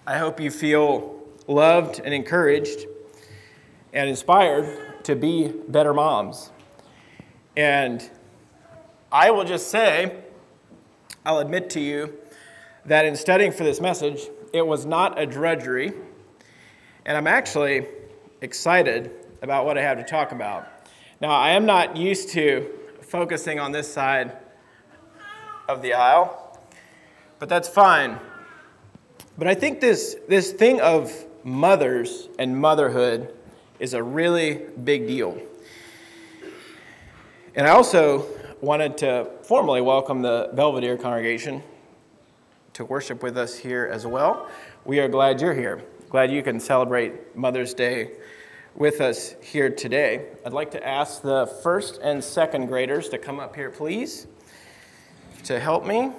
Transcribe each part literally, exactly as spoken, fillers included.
I hope you feel loved and encouraged and inspired to be better moms. And I will just say, I'll admit to you that in studying for this message, it was not a drudgery, and I'm actually excited about what I have to talk about. Now, I am not used to focusing on this side of the aisle, but that's fine. But I think this, this thing of mothers and motherhood is a really big deal. And I also wanted to formally welcome the Belvedere congregation to worship with us here as well. We are glad you're here. Glad you can celebrate Mother's Day with us here today. I'd like to ask the first and second graders to come up here, please, to help me.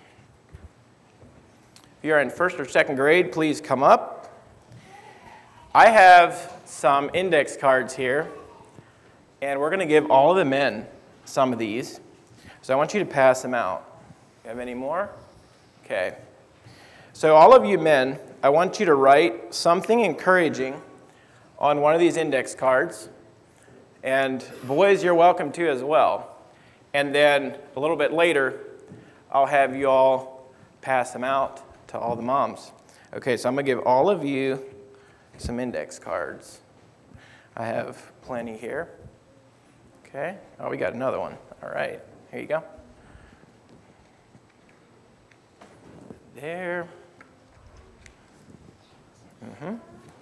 If you're in first or second grade, please come up. I have some index cards here, and we're going to give all of the men some of these. So I want you to pass them out. You have any more? Okay. So all of you men, I want you to write something encouraging on one of these index cards. And boys, you're welcome to as well. And then a little bit later, I'll have you all pass them out to all the moms. Okay, so I'm going to give all of you some index cards. I have plenty here. Okay. Oh, we got another one. All right. Here you go. There. Mm-hmm.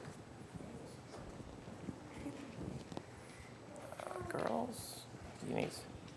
Uh, girls, you need...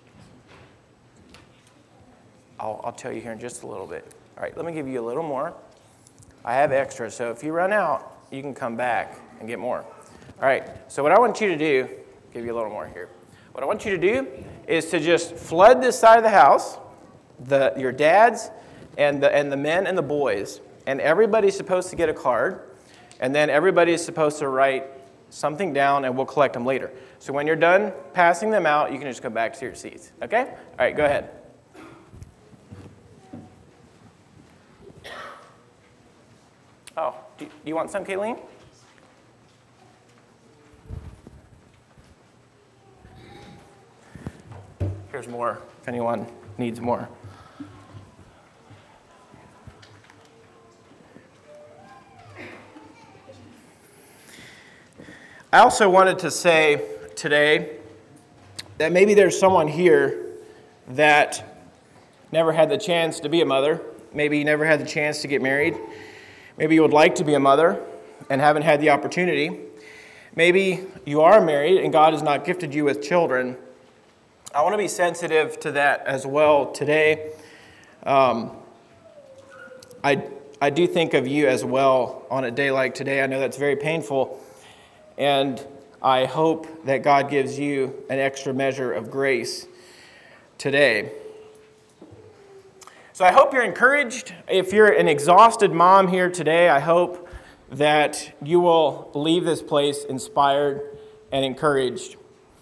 I'll, I'll tell you here in just a little bit. All right, let me give you a little more. I have extra, so if you run out, you can come back and get more. All right, so what I want you to do, give you a little more here. What I want you to do is to just flood this side of the house, the your dads and the and the men and the boys, and everybody's supposed to get a card, and then everybody's supposed to write something down, and we'll collect them later. So when you're done passing them out, you can just go back to your seats, okay? All right, go ahead. Oh, do you want some, Kayleen? Here's more, if anyone needs more. I also wanted to say today that maybe there's someone here that never had the chance to be a mother. Maybe you never had the chance to get married. Maybe you would like to be a mother and haven't had the opportunity. Maybe you are married and God has not gifted you with children. I want to be sensitive to that as well today. Um, I, I do think of you as well on a day like today. I know that's very painful. And I hope that God gives you an extra measure of grace today. So I hope you're encouraged. If you're an exhausted mom here today, I hope that you will leave this place inspired and encouraged.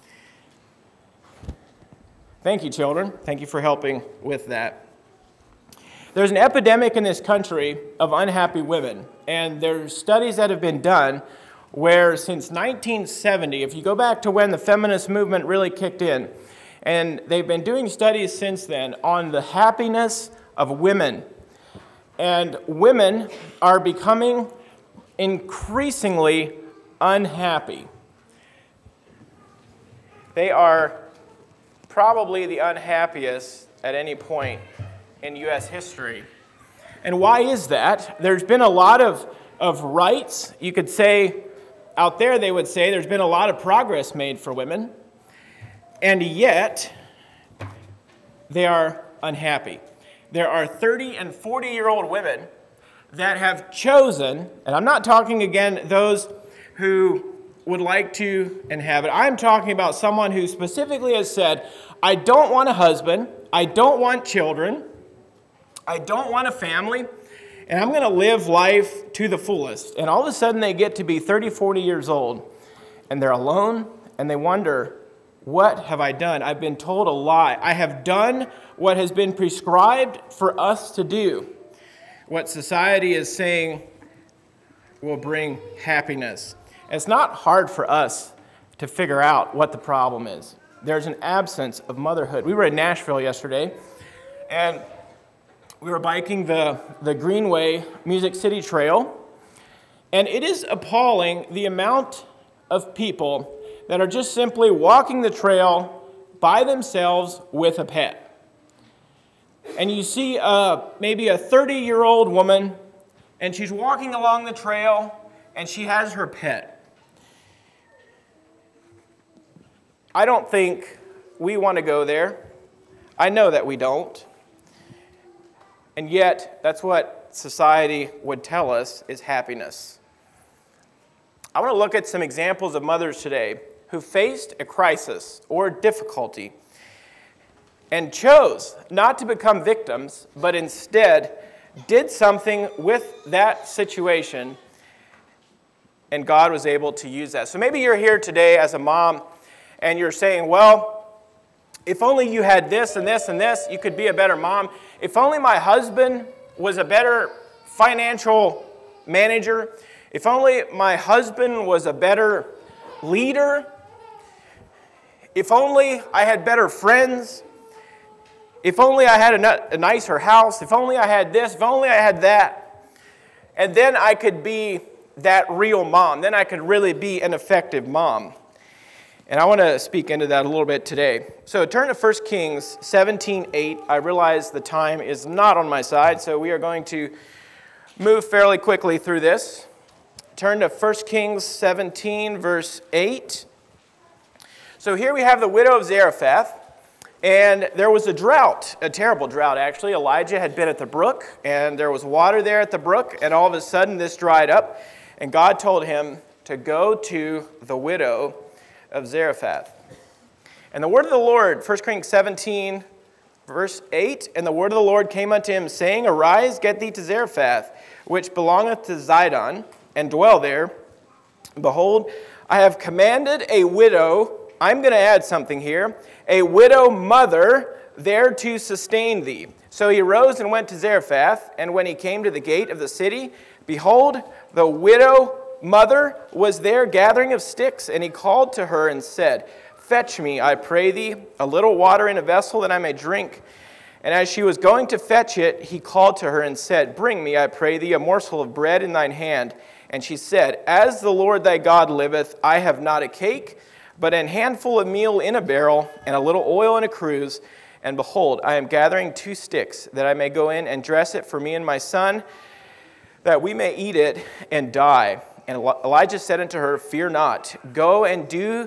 Thank you, children. Thank you for helping with that. There's an epidemic in this country of unhappy women, and there's studies that have been done where since nineteen seventy, if you go back to when the feminist movement really kicked in, and they've been doing studies since then on the happiness of women. And women are becoming increasingly unhappy. They are probably the unhappiest at any point in U S history. And why is that? There's been a lot of, of rights. You could say, out there they would say there's been a lot of progress made for women. And yet, they are unhappy. There are thirty and forty-year-old women that have chosen, and I'm not talking again those who would like to and have it. I'm talking about someone who specifically has said, I don't want a husband, I don't want children, I don't want a family, and I'm going to live life to the fullest. And all of a sudden they get to be thirty, forty years old, and they're alone, and they wonder, what have I done? I've been told a lie. I have done what has been prescribed for us to do. What society is saying will bring happiness. It's not hard for us to figure out what the problem is. There's an absence of motherhood. We were in Nashville yesterday, and we were biking the, the Greenway Music City Trail, and it is appalling the amount of people that are just simply walking the trail by themselves with a pet. And you see uh, maybe a thirty-year-old woman, and she's walking along the trail, and she has her pet. I don't think we want to go there. I know that we don't. And yet, that's what society would tell us is happiness. I want to look at some examples of mothers today who faced a crisis or difficulty and chose not to become victims, but instead did something with that situation, and God was able to use that. So maybe you're here today as a mom, and you're saying, well, if only you had this and this and this, you could be a better mom. If only my husband was a better financial manager. If only my husband was a better leader. If only I had better friends. If only I had a, a nicer house. If only I had this. If only I had that. And then I could be that real mom. Then I could really be an effective mom. And I want to speak into that a little bit today. So turn to First Kings seventeen eight. I realize the time is not on my side, so we are going to move fairly quickly through this. Turn to First Kings seventeen, verse eight. So here we have the widow of Zarephath, and there was a drought, a terrible drought actually. Elijah had been at the brook, and there was water there at the brook, and all of a sudden this dried up, and God told him to go to the widow of Zarephath. And the word of the Lord, First Kings seventeen, verse eight, and the word of the Lord came unto him, saying, Arise, get thee to Zarephath, which belongeth to Zidon, and dwell there. Behold, I have commanded a widow, I'm going to add something here, a widow mother there to sustain thee. So he arose and went to Zarephath, and when he came to the gate of the city, behold, the widow mother was there gathering of sticks, and he called to her and said, Fetch me, I pray thee, a little water in a vessel that I may drink. And as she was going to fetch it, he called to her and said, Bring me, I pray thee, a morsel of bread in thine hand. And she said, As the Lord thy God liveth, I have not a cake, but an handful of meal in a barrel, and a little oil in a cruse. And behold, I am gathering two sticks, that I may go in and dress it for me and my son, that we may eat it and die. And Elijah said unto her, Fear not, go and do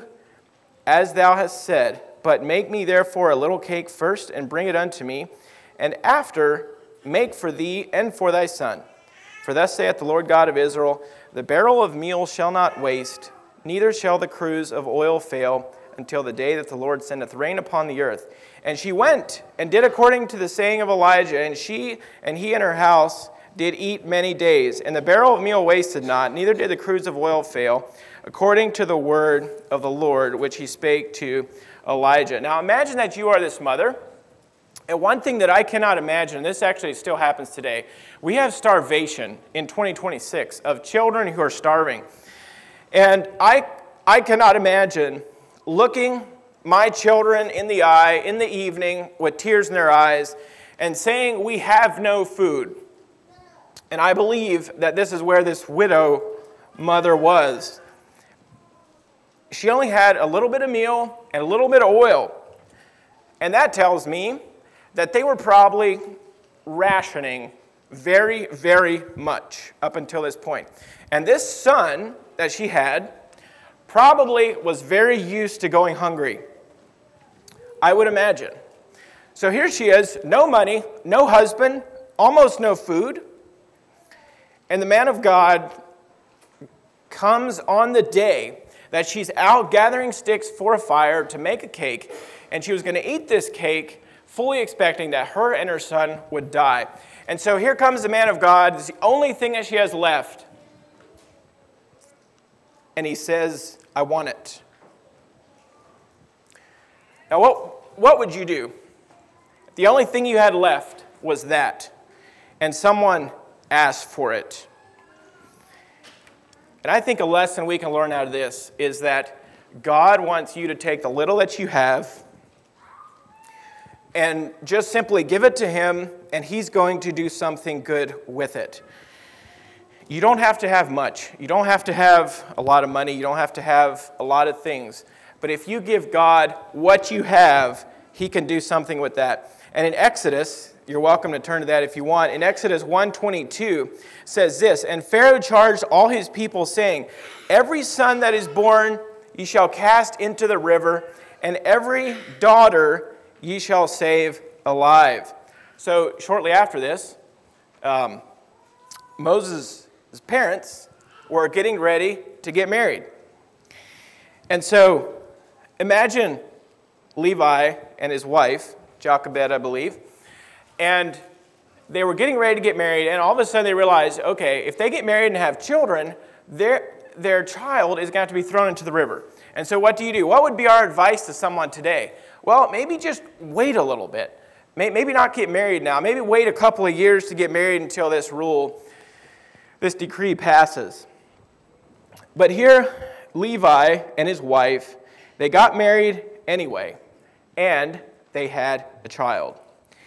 as thou hast said, but make me therefore a little cake first, and bring it unto me, and after make for thee and for thy son. For thus saith the Lord God of Israel, The barrel of meal shall not waste, neither shall the cruse of oil fail, until the day that the Lord sendeth rain upon the earth. And she went and did according to the saying of Elijah, and she and he and her house did eat many days, and the barrel of meal wasted not, neither did the cruse of oil fail, according to the word of the Lord, which he spake to Elijah. Now imagine that you are this mother, and one thing that I cannot imagine, and this actually still happens today, we have starvation in twenty twenty-six of children who are starving. And I, I cannot imagine looking my children in the eye in the evening with tears in their eyes and saying, we have no food. And I believe that this is where this widow mother was. She only had a little bit of meal and a little bit of oil. And that tells me that they were probably rationing very, very much up until this point. And this son that she had probably was very used to going hungry, I would imagine. So here she is, no money, no husband, almost no food. And the man of God comes on the day that she's out gathering sticks for a fire to make a cake, and she was going to eat this cake fully expecting that her and her son would die. And so here comes the man of God. It's the only thing that she has left. And he says, I want it. Now, what, what would you do? The only thing you had left was that, and someone asked for it. And I think a lesson we can learn out of this is that God wants you to take the little that you have and just simply give it to him, and he's going to do something good with it. You don't have to have much. You don't have to have a lot of money. You don't have to have a lot of things. But if you give God what you have, he can do something with that. And in Exodus, you're welcome to turn to that if you want. In Exodus one twenty-two says this, "And Pharaoh charged all his people, saying, Every son that is born ye shall cast into the river, and every daughter ye shall save alive." So shortly after this, um, Moses' parents were getting ready to get married. And so imagine Levi and his wife, Jochebed, I believe, and they were getting ready to get married, and all of a sudden they realized, okay, if they get married and have children, their, their child is going to have to be thrown into the river. And so what do you do? What would be our advice to someone today? Well, maybe just wait a little bit. Maybe not get married now. Maybe wait a couple of years to get married until this rule, this decree passes. But here, Levi and his wife, they got married anyway, and they had a child.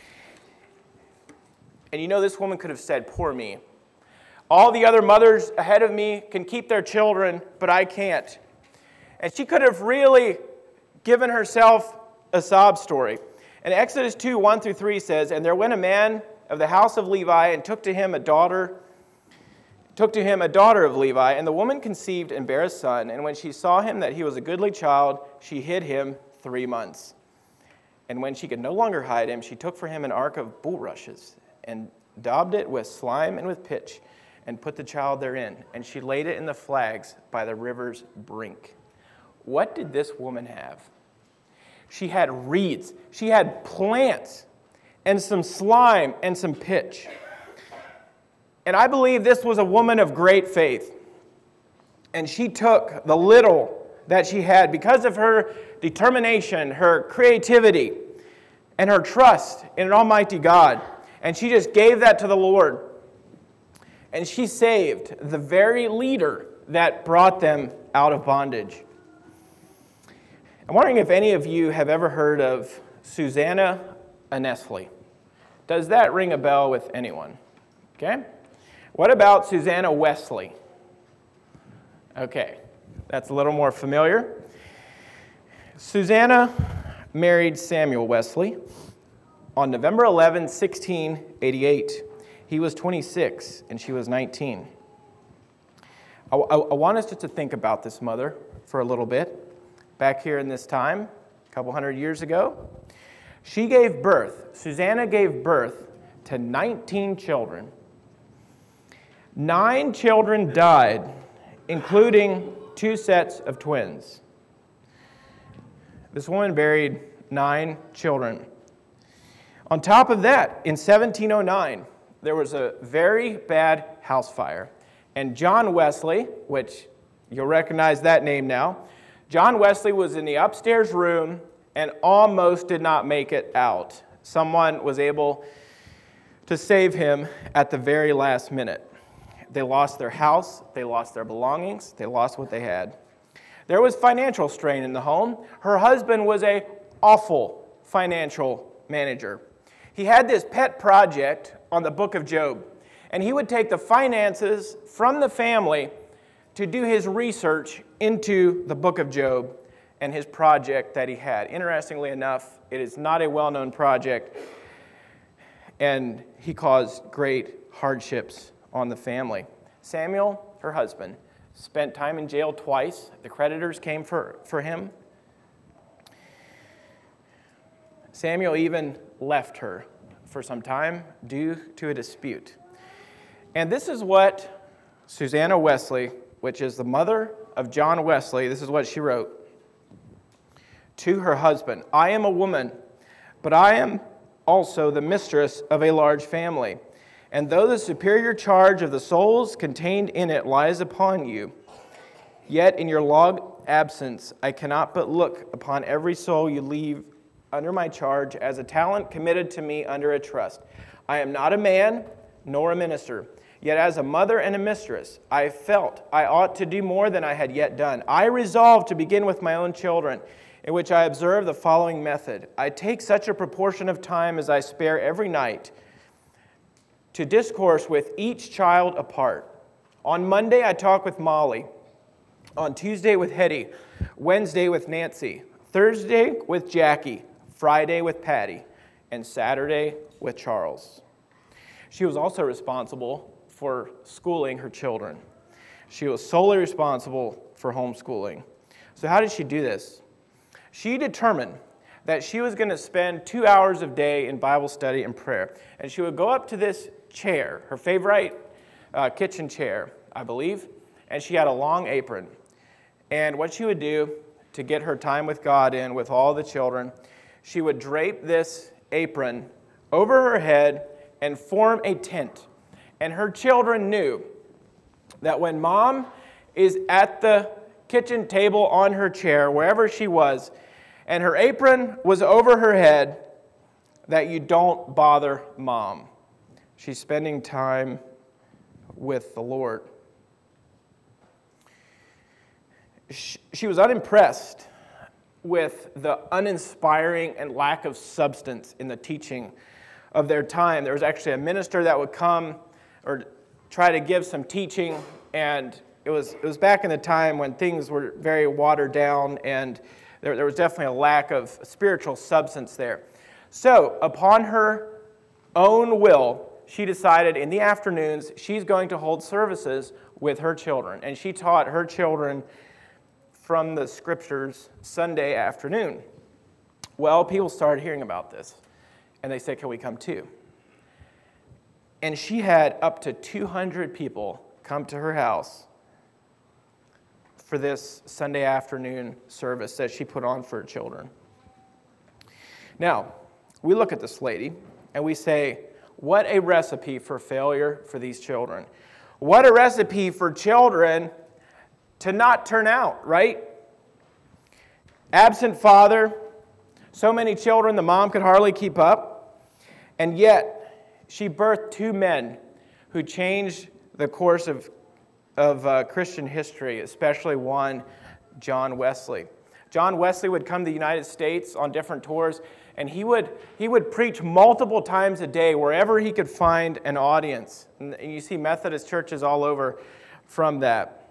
And you know, this woman could have said, poor me. All the other mothers ahead of me can keep their children, but I can't. And she could have really given herself a sob story. And Exodus two, one through three says, "And there went a man of the house of Levi, and took to him a daughter, took to him a daughter of Levi, and the woman conceived and bare a son. And when she saw him that he was a goodly child, she hid him three months. And when she could no longer hide him, she took for him an ark of bulrushes, and daubed it with slime and with pitch, and put the child therein. And she laid it in the flags by the river's brink." What did this woman have? She had reeds, she had plants, and some slime and some pitch. And I believe this was a woman of great faith. And she took the little that she had because of her determination, her creativity, and her trust in an almighty God. And she just gave that to the Lord. And she saved the very leader that brought them out of bondage. I'm wondering if any of you have ever heard of Susanna Annesley. Does that ring a bell with anyone? Okay. What about Susanna Wesley? Okay, that's a little more familiar. Susanna married Samuel Wesley on November eleventh, sixteen eighty-eight. He was twenty-six and she was nineteen. I, I, I want us just to think about this mother for a little bit. Back here in this time, a couple hundred years ago, she gave birth, Susanna gave birth to nineteen children. Nine children died, including two sets of twins. This woman buried nine children. On top of that, in seventeen oh nine, there was a very bad house fire. And John Wesley, which you'll recognize that name now, John Wesley was in the upstairs room and almost did not make it out. Someone was able to save him at the very last minute. They lost their house, they lost their belongings, they lost what they had. There was financial strain in the home. Her husband was an awful financial manager. He had this pet project on the book of Job, and he would take the finances from the family to do his research into the book of Job and his project that he had. Interestingly enough, it is not a well-known project, and he caused great hardships on the family. Samuel, her husband, spent time in jail twice. The creditors came for, for him. Samuel even left her for some time due to a dispute. And this is what Susanna Wesley, which is the mother of John Wesley, this is what she wrote to her husband. "I am a woman, but I am also the mistress of a large family. And though the superior charge of the souls contained in it lies upon you, yet in your long absence I cannot but look upon every soul you leave under my charge as a talent committed to me under a trust. I am not a man, nor a minister. Yet as a mother and a mistress, I felt I ought to do more than I had yet done. I resolved to begin with my own children, in which I observe the following method. I take such a proportion of time as I spare every night to discourse with each child apart. On Monday, I talk with Molly. On Tuesday with Hetty. Wednesday with Nancy. Thursday with Jackie. Friday with Patty. And Saturday with Charles. She was also responsible for schooling her children. She was solely responsible for homeschooling. So how did she do this? She determined that she was going to spend two hours a day in Bible study and prayer. And she would go up to this chair, her favorite uh, kitchen chair, I believe, and she had a long apron. And what she would do to get her time with God in with all the children, she would drape this apron over her head and form a tent. And her children knew that when mom is at the kitchen table on her chair, wherever she was, and her apron was over her head, that you don't bother mom. She's spending time with the Lord. She was unimpressed with the uninspiring and lack of substance in the teaching of their time. There was actually a minister that would come or try to give some teaching, and it was it was back in the time when things were very watered down, and there, there was definitely a lack of spiritual substance there. So, upon her own will, she decided in the afternoons she's going to hold services with her children, and she taught her children from the scriptures Sunday afternoon. Well, people started hearing about this, and they said, can we come too? And she had up to two hundred people come to her house for this Sunday afternoon service that she put on for her children. Now, we look at this lady, and we say, what a recipe for failure for these children. What a recipe for children to not turn out, right? Absent father, so many children the mom could hardly keep up, and yet she birthed two men who changed the course of, of uh, Christian history, especially one, John Wesley. John Wesley would come to the United States on different tours, and he would he would preach multiple times a day wherever he could find an audience. And you see Methodist churches all over from that.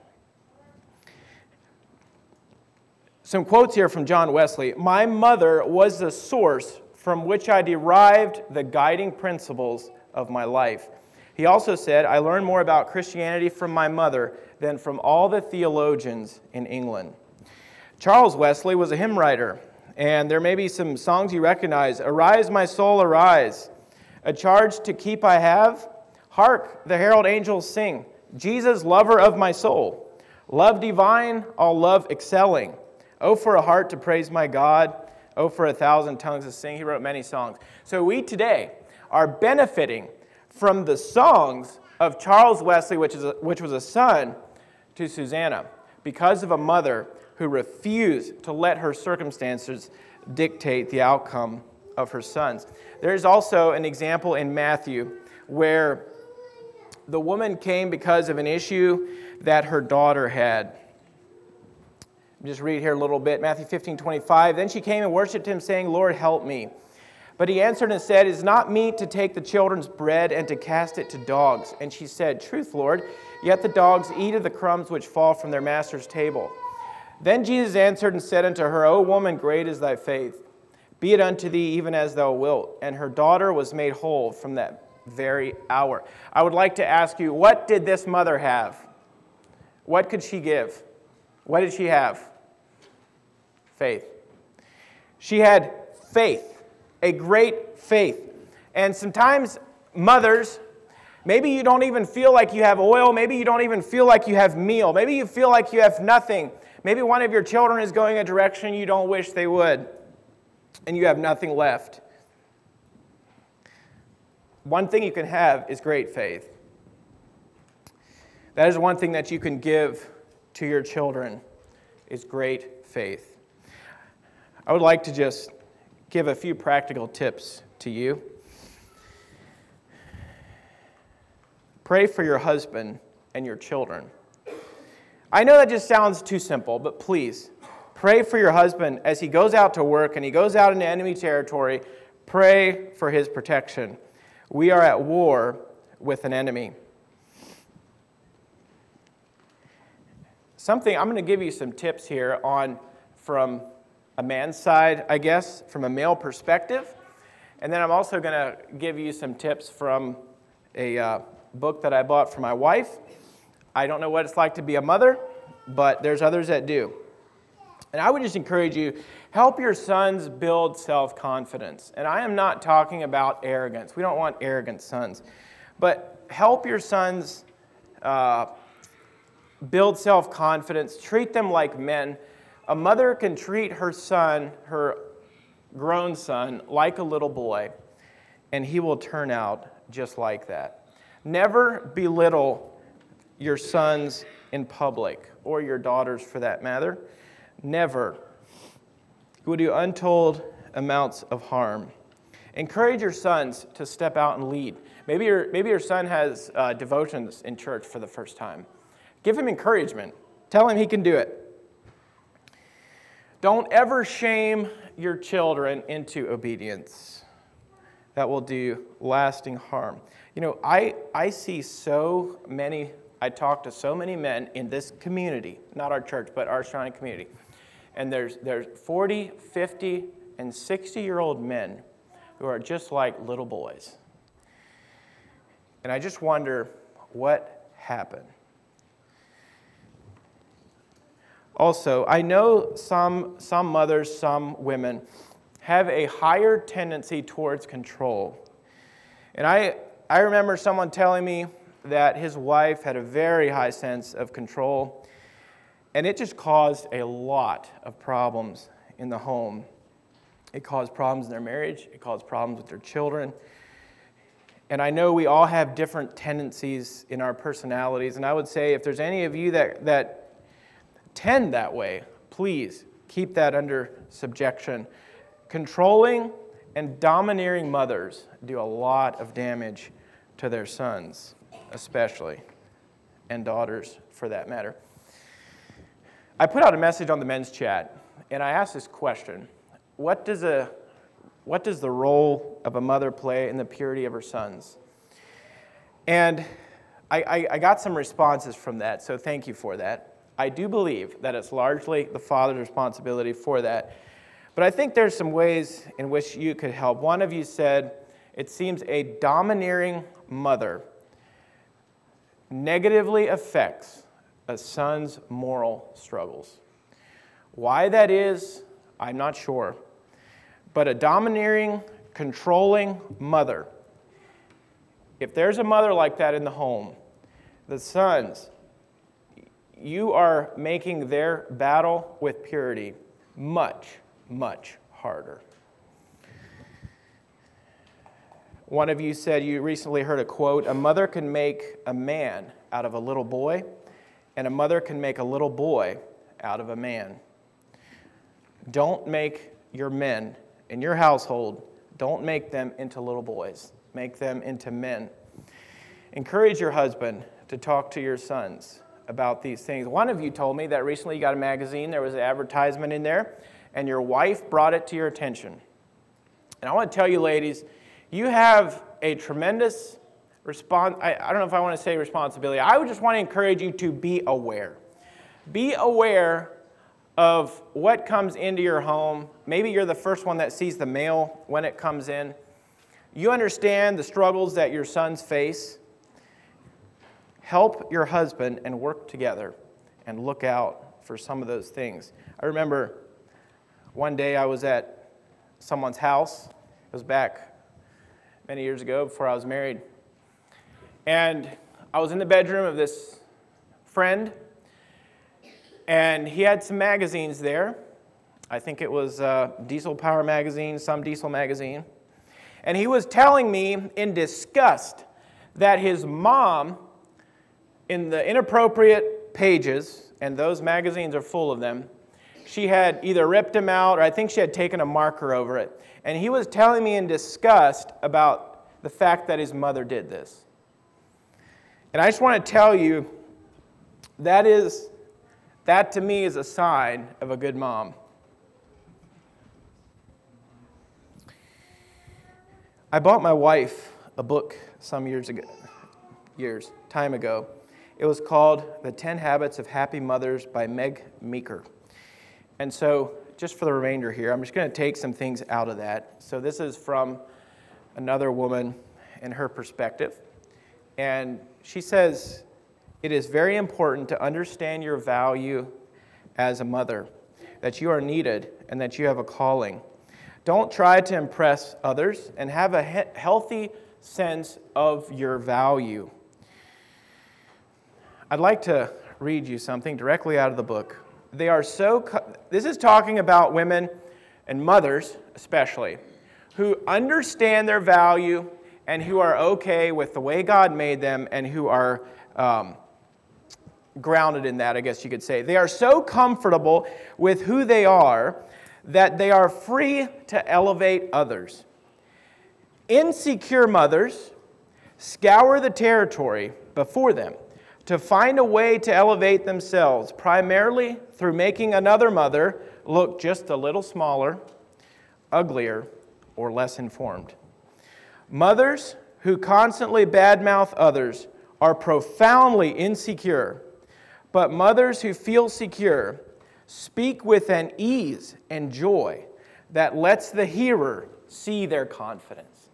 Some quotes here from John Wesley. My mother was the source from which I derived the guiding principles of my life. He also said, I learned more about Christianity from my mother than from all the theologians in England. Charles Wesley was a hymn writer, and there may be some songs you recognize. Arise, my soul, arise. A charge to keep I have. Hark, the herald angels sing. Jesus, lover of my soul. Love divine, all love excelling. Oh, for a heart to praise my God. Oh, for a thousand tongues to sing. He wrote many songs. So we today are benefiting from the songs of Charles Wesley, which is a, which was a son to Susanna, because of a mother who refused to let her circumstances dictate the outcome of her sons. There is also an example in Matthew where the woman came because of an issue that her daughter had. Just read here a little bit, Matthew fifteen twenty-five. Then she came and worshipped him, saying, Lord, help me. But he answered and said, It is not meet to take the children's bread and to cast it to dogs. And she said, Truth, Lord, yet the dogs eat of the crumbs which fall from their master's table. Then Jesus answered and said unto her, O woman, great is thy faith. Be it unto thee even as thou wilt. And her daughter was made whole from that very hour. I would like to ask you, what did this mother have? What could she give? What did she have? Faith. She had faith, a great faith. And sometimes mothers, maybe you don't even feel like you have oil. Maybe you don't even feel like you have meal. Maybe you feel like you have nothing. Maybe one of your children is going a direction you don't wish they would, and you have nothing left. One thing you can have is great faith. That is one thing that you can give to your children, is great faith. I would like to just give a few practical tips to you. Pray for your husband and your children. I know that just sounds too simple, but please, pray for your husband as he goes out to work and he goes out into enemy territory. Pray for his protection. We are at war with an enemy. Something, I'm going to give you some tips here on from a man's side, I guess, from a male perspective. And then I'm also going to give you some tips from a uh, book that I bought for my wife. I don't know what it's like to be a mother, but there's others that do. And I would just encourage you, help your sons build self-confidence. And I am not talking about arrogance. We don't want arrogant sons. But help your sons uh, build self-confidence. Treat them like men. A mother can treat her son, her grown son, like a little boy, and he will turn out just like that. Never belittle your sons in public, or your daughters for that matter. Never. It will do untold amounts of harm. Encourage your sons to step out and lead. Maybe your, maybe your son has uh, devotions in church for the first time. Give him encouragement. Tell him he can do it. Don't ever shame your children into obedience. That will do lasting harm. You know, I, I see so many, I talk to so many men in this community, not our church, but our surrounding community. And there's, there's forty, fifty, and sixty-year-old men who are just like little boys. And I just wonder what happened. Also, I know some, some mothers, some women have a higher tendency towards control. And I, I remember someone telling me that his wife had a very high sense of control, and it just caused a lot of problems in the home. It caused problems in their marriage. It caused problems with their children. And I know we all have different tendencies in our personalities, and I would say if there's any of you that, that tend that way, please keep that under subjection. Controlling and domineering mothers do a lot of damage to their sons, especially, and daughters for that matter. I put out a message on the men's chat, and I asked this question: What does a what does the role of a mother play in the purity of her sons? And I, I, I got some responses from that, so thank you for that. I do believe that it's largely the father's responsibility for that. But I think there's some ways in which you could help. One of you said, it seems a domineering mother negatively affects a son's moral struggles. Why that is, I'm not sure. But a domineering, controlling mother, if there's a mother like that in the home, the sons, you are making their battle with purity much, much harder. One of you said you recently heard a quote: a mother can make a man out of a little boy, and a mother can make a little boy out of a man. Don't make your men in your household, don't make them into little boys. Make them into men. Encourage your husband to talk to your sons about these things. One of you told me that recently you got a magazine, there was an advertisement in there, and your wife brought it to your attention. And I want to tell you, ladies, you have a tremendous respons- I, I don't know if I want to say responsibility. I would just want to encourage you to be aware. Be aware of what comes into your home. Maybe you're the first one that sees the mail when it comes in. You understand the struggles that your sons face. Help your husband and work together and look out for some of those things. I remember one day I was at someone's house. It was back many years ago before I was married. And I was in the bedroom of this friend, and he had some magazines there. I think it was uh, Diesel Power magazine, some diesel magazine. And he was telling me in disgust that his mom, in the inappropriate pages, and those magazines are full of them, she had either ripped them out or I think she had taken a marker over it. And he was telling me in disgust about the fact that his mother did this. And I just want to tell you, that is, that to me is a sign of a good mom. I bought my wife a book some years ago, years, time ago. It was called The ten Habits of Happy Mothers by Meg Meeker. And so, just for the remainder here, I'm just going to take some things out of that. So this is from another woman and her perspective. And she says, it is very important to understand your value as a mother, that you are needed and that you have a calling. Don't try to impress others, and have a he- healthy sense of your value. I'd like to read you something directly out of the book. They are so, co- this is talking about women and mothers especially, who understand their value and who are okay with the way God made them and who are um, grounded in that, I guess you could say. They are so comfortable with who they are that they are free to elevate others. Insecure mothers scour the territory before them to find a way to elevate themselves, primarily through making another mother look just a little smaller, uglier, or less informed. Mothers who constantly badmouth others are profoundly insecure, but mothers who feel secure speak with an ease and joy that lets the hearer see their confidence.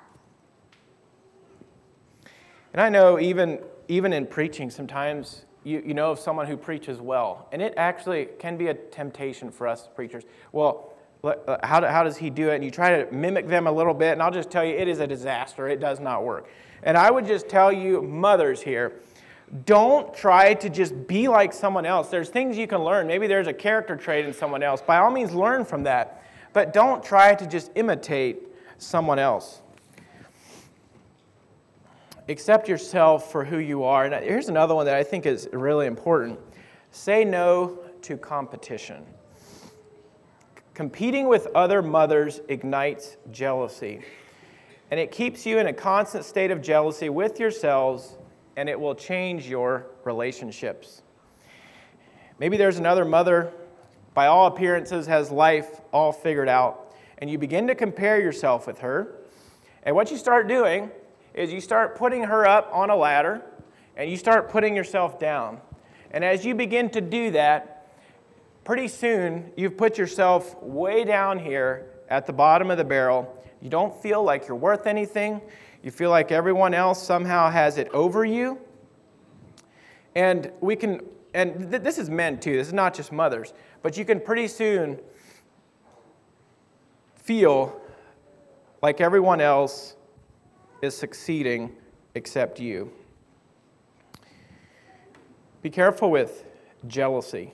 And I know even, even in preaching, sometimes you, you know of someone who preaches well, and it actually can be a temptation for us preachers. Well, how, do, how does he do it? And you try to mimic them a little bit, and I'll just tell you, it is a disaster. It does not work. And I would just tell you, mothers here, don't try to just be like someone else. There's things you can learn. Maybe there's a character trait in someone else. By all means, learn from that. But don't try to just imitate someone else. Accept yourself for who you are. And here's another one that I think is really important. Say no to competition. Competing with other mothers ignites jealousy. And it keeps you in a constant state of jealousy with yourselves, and it will change your relationships. Maybe there's another mother, by all appearances, has life all figured out, and you begin to compare yourself with her. And what you start doing is you start putting her up on a ladder, and you start putting yourself down. And as you begin to do that, pretty soon you've put yourself way down here at the bottom of the barrel. You don't feel like you're worth anything. You feel like everyone else somehow has it over you. And we can, and th- this is men too, this is not just mothers, but you can pretty soon feel like everyone else is succeeding except you. Be careful with jealousy.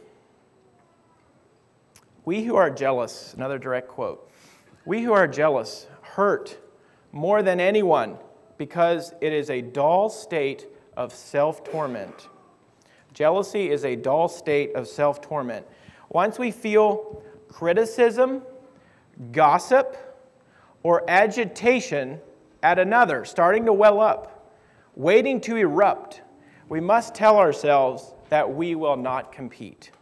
We who are jealous, another direct quote, we who are jealous hurt more than anyone, because it is a dull state of self-torment. Jealousy is a dull state of self-torment. Once we feel criticism, gossip, or agitation at another starting to well up, waiting to erupt, we must tell ourselves that we will not compete.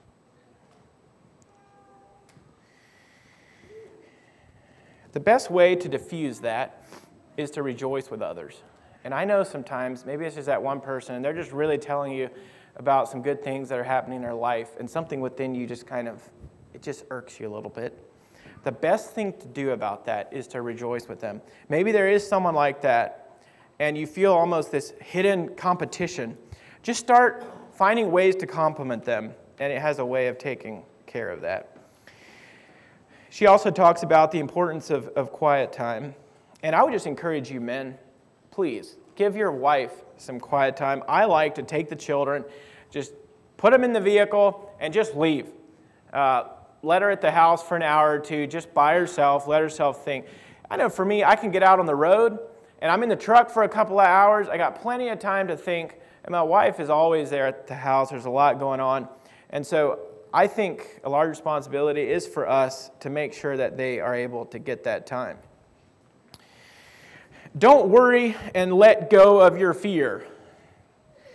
The best way to diffuse that is to rejoice with others. And I know sometimes, maybe it's just that one person, and they're just really telling you about some good things that are happening in their life, and something within you just kind of, it just irks you a little bit. The best thing to do about that is to rejoice with them. Maybe there is someone like that, and you feel almost this hidden competition. Just start finding ways to compliment them, and it has a way of taking care of that. She also talks about the importance of, of quiet time. And I would just encourage you men, please, give your wife some quiet time. I like to take the children, just put them in the vehicle, and just leave. Uh, let her at the house for an hour or two, just by herself, let herself think. I know for me, I can get out on the road, and I'm in the truck for a couple of hours. I got plenty of time to think, and my wife is always there at the house. There's a lot going on. And so I think a large responsibility is for us to make sure that they are able to get that time. Don't worry and let go of your fear.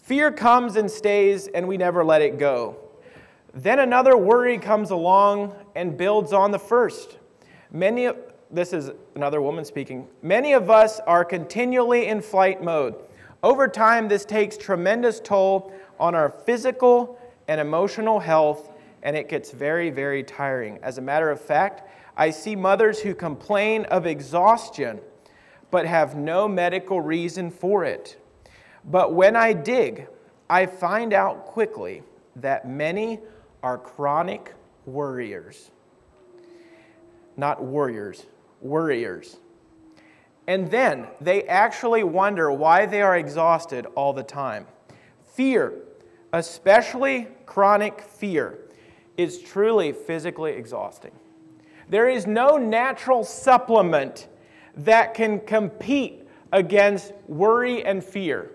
Fear comes and stays, and we never let it go. Then another worry comes along and builds on the first. Many, this is another woman speaking, many of us are continually in flight mode. Over time, this takes tremendous toll on our physical and emotional health, and it gets very, very tiring. As a matter of fact, I see mothers who complain of exhaustion, but have no medical reason for it. But when I dig, I find out quickly that many are chronic worriers. Not warriors, worriers. And then they actually wonder why they are exhausted all the time. Fear, especially chronic fear, is truly physically exhausting. There is no natural supplement that can compete against worry and fear.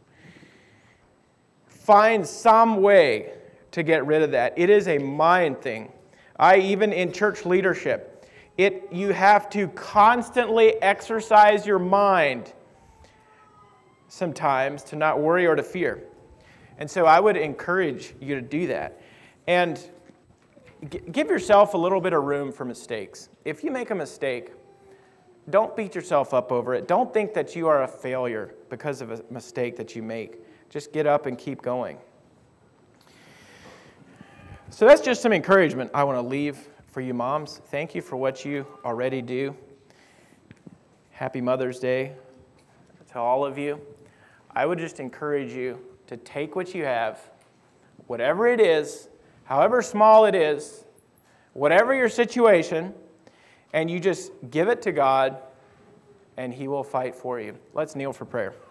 Find some way to get rid of that. It is a mind thing. I even in church leadership, it you have to constantly exercise your mind sometimes to not worry or to fear. And so I would encourage you to do that. And g- give yourself a little bit of room for mistakes. If you make a mistake, don't beat yourself up over it. Don't think that you are a failure because of a mistake that you make. Just get up and keep going. So that's just some encouragement I want to leave for you moms. Thank you for what you already do. Happy Mother's Day to all of you. I would just encourage you to take what you have, whatever it is, however small it is, whatever your situation, and you just give it to God, and He will fight for you. Let's kneel for prayer.